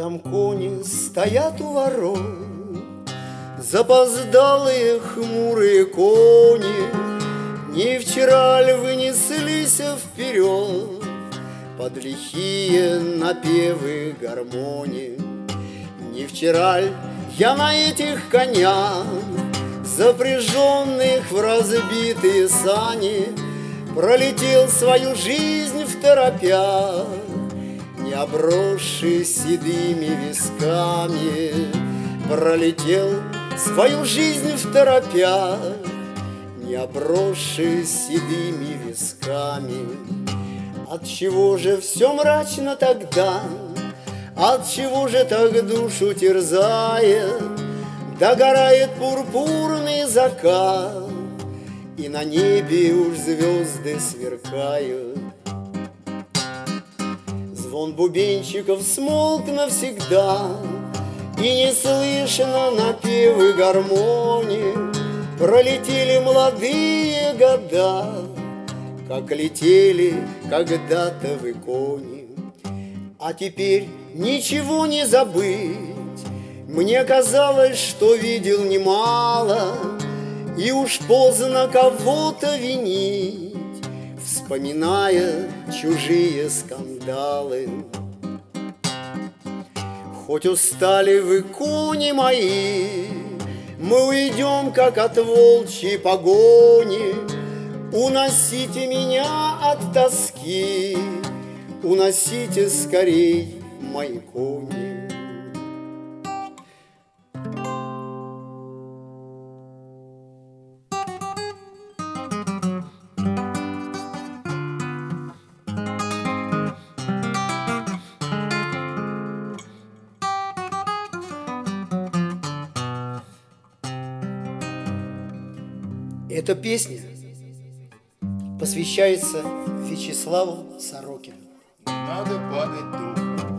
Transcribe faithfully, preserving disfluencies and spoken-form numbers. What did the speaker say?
Там кони стоят у ворот, запоздалые хмурые кони. Не вчера ли вы неслись вперед под лихие напевы гармонии? Не вчера ли я на этих конях, запряженных в разбитые сани, пролетел свою жизнь второпях, не обросший седыми висками? Пролетел свою жизнь второпях, не обросший седыми висками. Отчего же все мрачно тогда? Отчего же так душу терзает? Догорает пурпурный закат, и на небе уж звезды сверкают. Звон бубенчиков смолк навсегда, и не слышно напевы гармонии. Пролетели молодые года, как летели когда-то в иконе. А теперь ничего не забыть. Мне казалось, что видел немало, и уж поздно кого-то винить, вспоминая чужие скандалы. Хоть устали вы, кони мои, мы уйдем, как от волчьей погони. Уносите меня от тоски, уносите скорей мои кони. Эта песня посвящается Вячеславу Сорокину. Надо падать духом.